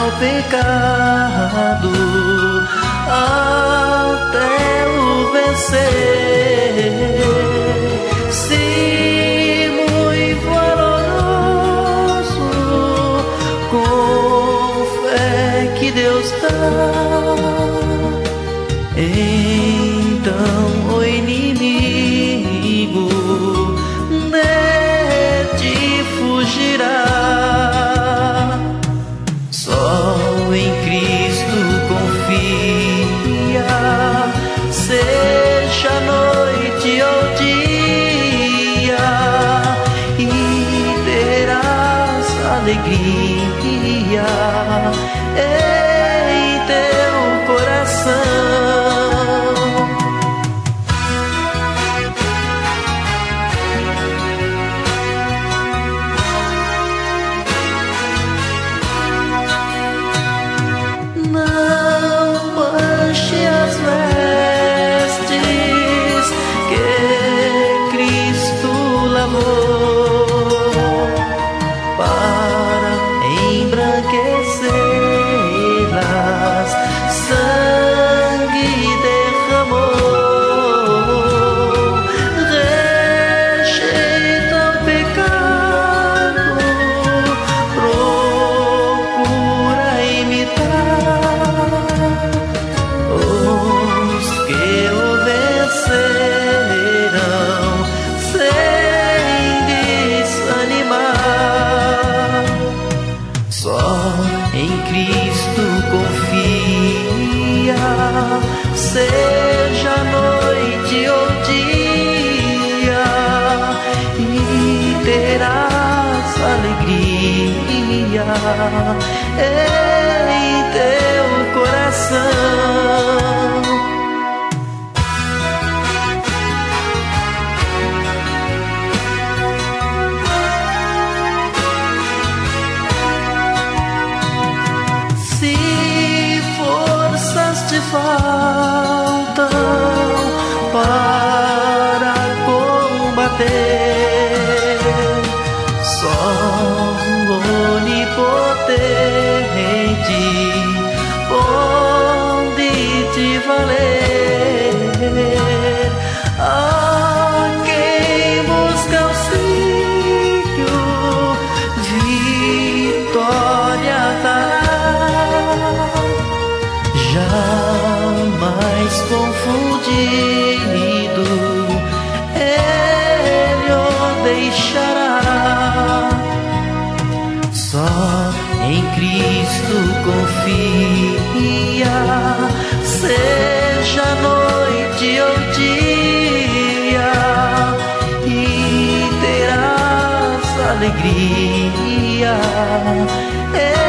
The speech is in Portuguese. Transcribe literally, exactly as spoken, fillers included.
ao pecado até o vencer. Se muito valoroso, com fé que Deus dá, então o inimigo de ti fugirá. Só em Cristo confia, seja noite ou dia, e terás alegria em teu coração. Seja noite ou dia, e terás alegria em teu coração. Se forças te faltam para combater, só o onipotente pode te valer. A quem busca auxílio, vitória dará. Jamais confundido, Ele o deixará. Só em Cristo confia, seja noite ou dia, e terás alegria